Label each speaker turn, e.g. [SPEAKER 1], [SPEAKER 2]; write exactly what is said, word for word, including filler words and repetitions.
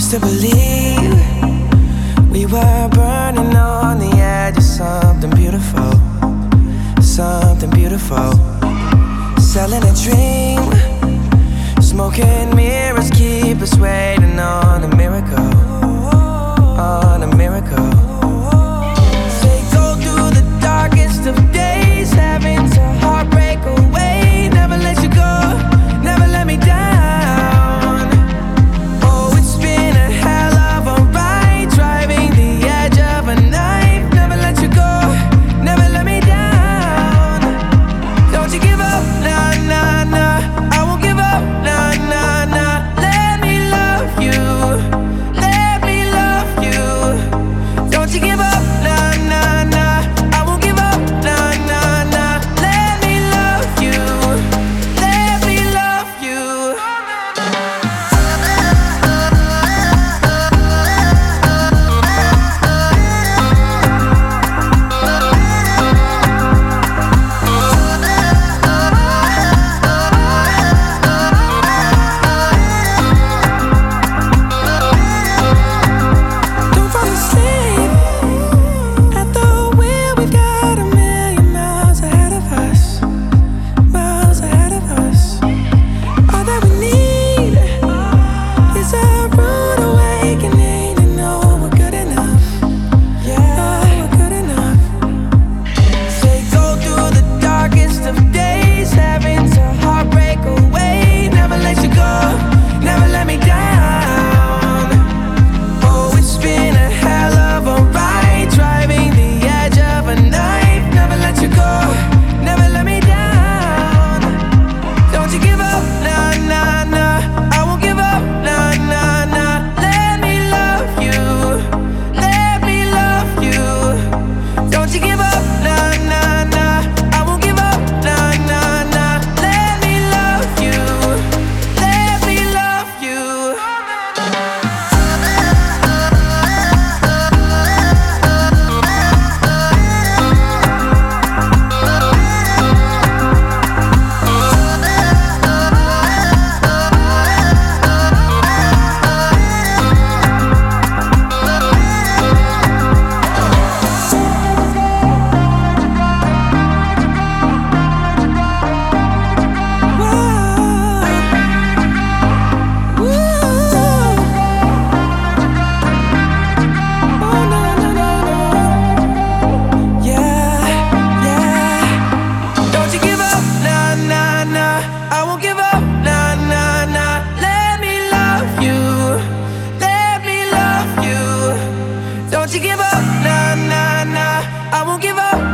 [SPEAKER 1] used to believe we were burning on the edge of something beautiful, something beautiful. Selling a dream, smoking mirrors keep us waiting on a miracle, on a miracle. They go through the darkest of days, having to heartbreak away. Never let you go, never let me down. Oh, it's been a hell of a ride, driving the edge of a knife. Never let you go, never let me down. Don't you give up, nah, nah, nah. I won't give up, nah, nah, nah. Let me love you, let me love you. Don't you give up, nah, nah, nah. I won't give up, nah, nah, nah. Let me love you, let me love you. Don't fall asleep at the wheel. We've got a million miles ahead of us, miles ahead of us. All that we need is a rude awakening to know we're good enough. Yeah, we're good enough. They go through the darkest of days, having to heartbreak away. Never let you go, never let me down. Oh, it's been a hell of a ride, driving the edge of a knife. Never let you go, never let me down. Don't you give up, nah, nah, nah. I won't give up, nah, nah, nah. Let me love you, let me love you. Don't you give up, nah, nah, nah. I won't give up, nah, nah, nah. Let me love you, let me love you. Don't you give up, nah, nah, nah. I won't give up, nah, nah, nah. Let me love you, let me love you. Don't you give up, nah, nah, nah. I won't give up,